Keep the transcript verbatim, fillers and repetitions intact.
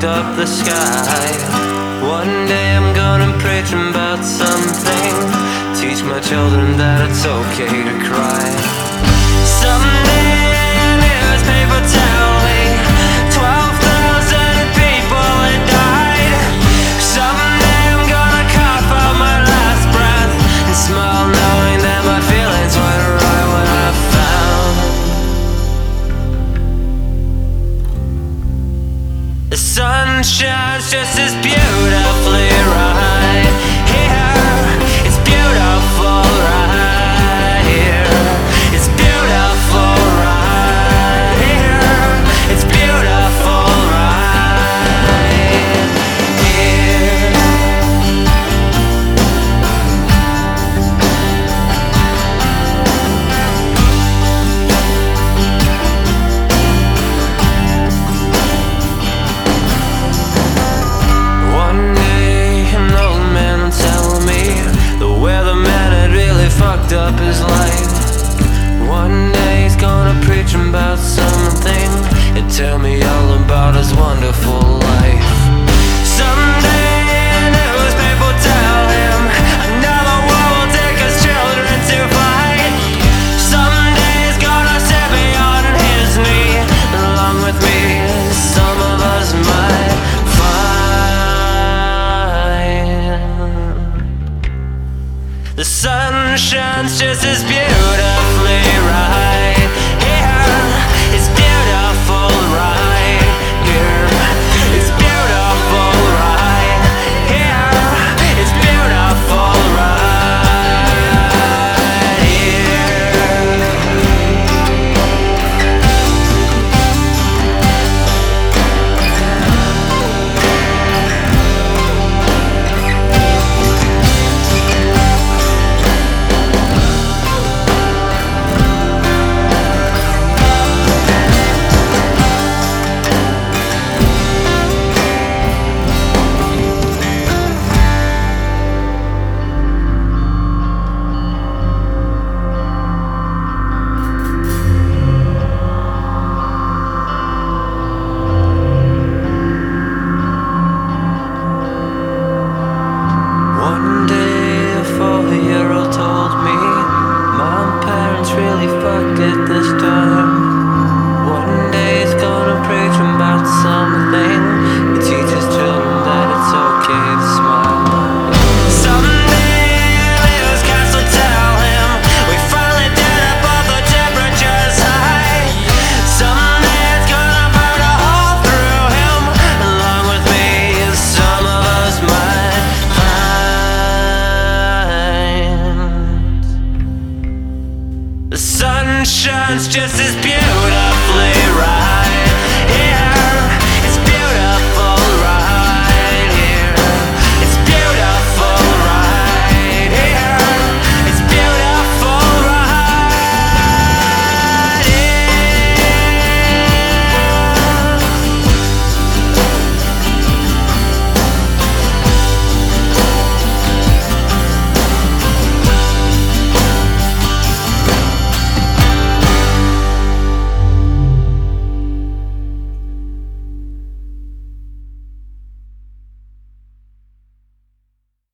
up the sky. One day I'm gonna preach about something, teach my children that it's okay to cry. Someday a newspaper tell me twelve thousand people had died. Someday I'm gonna cough out my last breath and smile knowing that my feelings weren't right when I found the sun shines just as beautifully right here. It's beautiful right here. It's beautiful right here. It's beautiful right here. One day an old man will tell me the weatherman had really fucked up his life. One day he's gonna preach about something and tell me all about his wonderful life. Someday a newspaper will tell him another war will take his children to fight. Someday he's gonna set me on his knee. Along with me, some of us might find the sun shines just as beautifully right here. It's beautiful right here. It's beautiful right here. It's beautiful right here. One day a four-year-old told me my parents really fucked it this time. One day he's gonna preach about something and teach his children that it's okay to smile. Someday a newscast will tell him we finally did it but the temperature's high. Someday it's gonna burn a hole through him. Along with me, some of us might find the sun shines just as